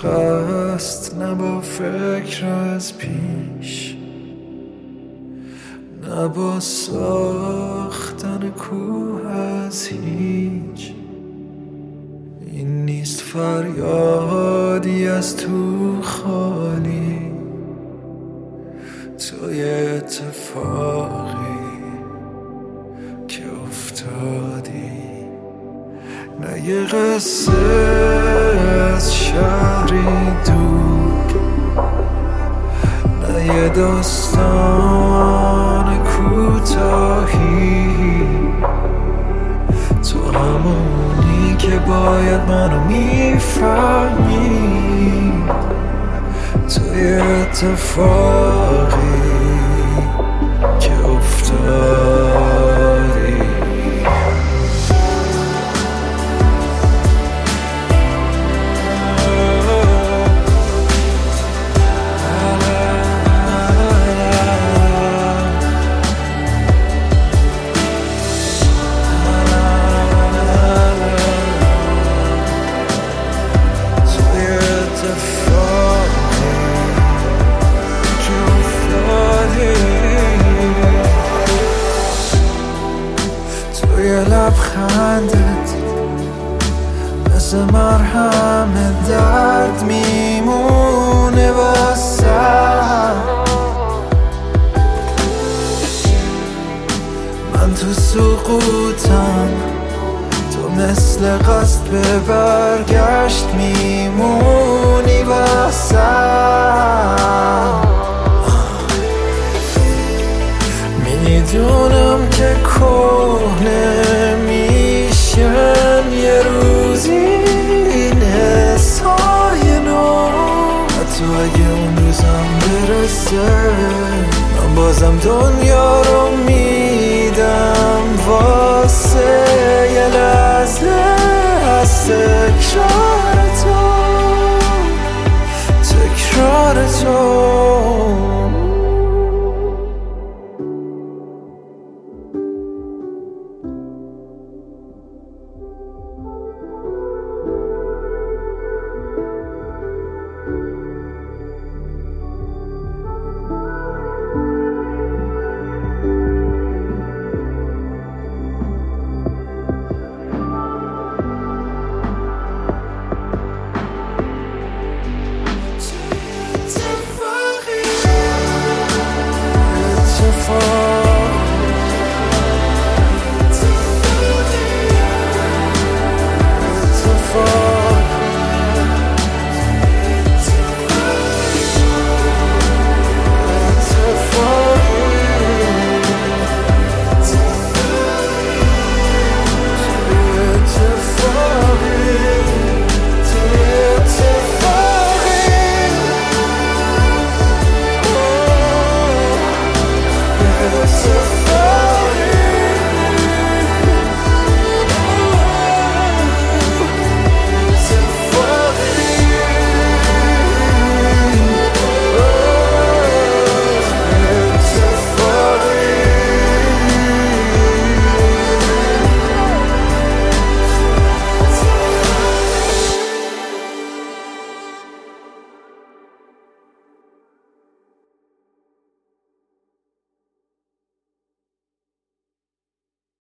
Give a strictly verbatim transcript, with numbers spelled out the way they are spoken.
قصد نه با فکر از پیش، نه با ساختن کوه از هیچ. این نیست فریادی از تو خالی، توی اتفاقی که افتادی. نه یه قصه از شهری دور، نه یه داستان کوتاهی. تو همونی که باید منو میفهمی، توی اتفاقی که افتادی. لبخندت مثل مرهم درد میمونه واسم. من تو سقوطم، تو مثل قصد به برگشت میمونی واسم. میدونم که کهنه میشن یه روزی این حسای نو، حتی اگه اون روزم برسه من بازم دنیا رو میدم واسه یه لحظه از تکرار تو.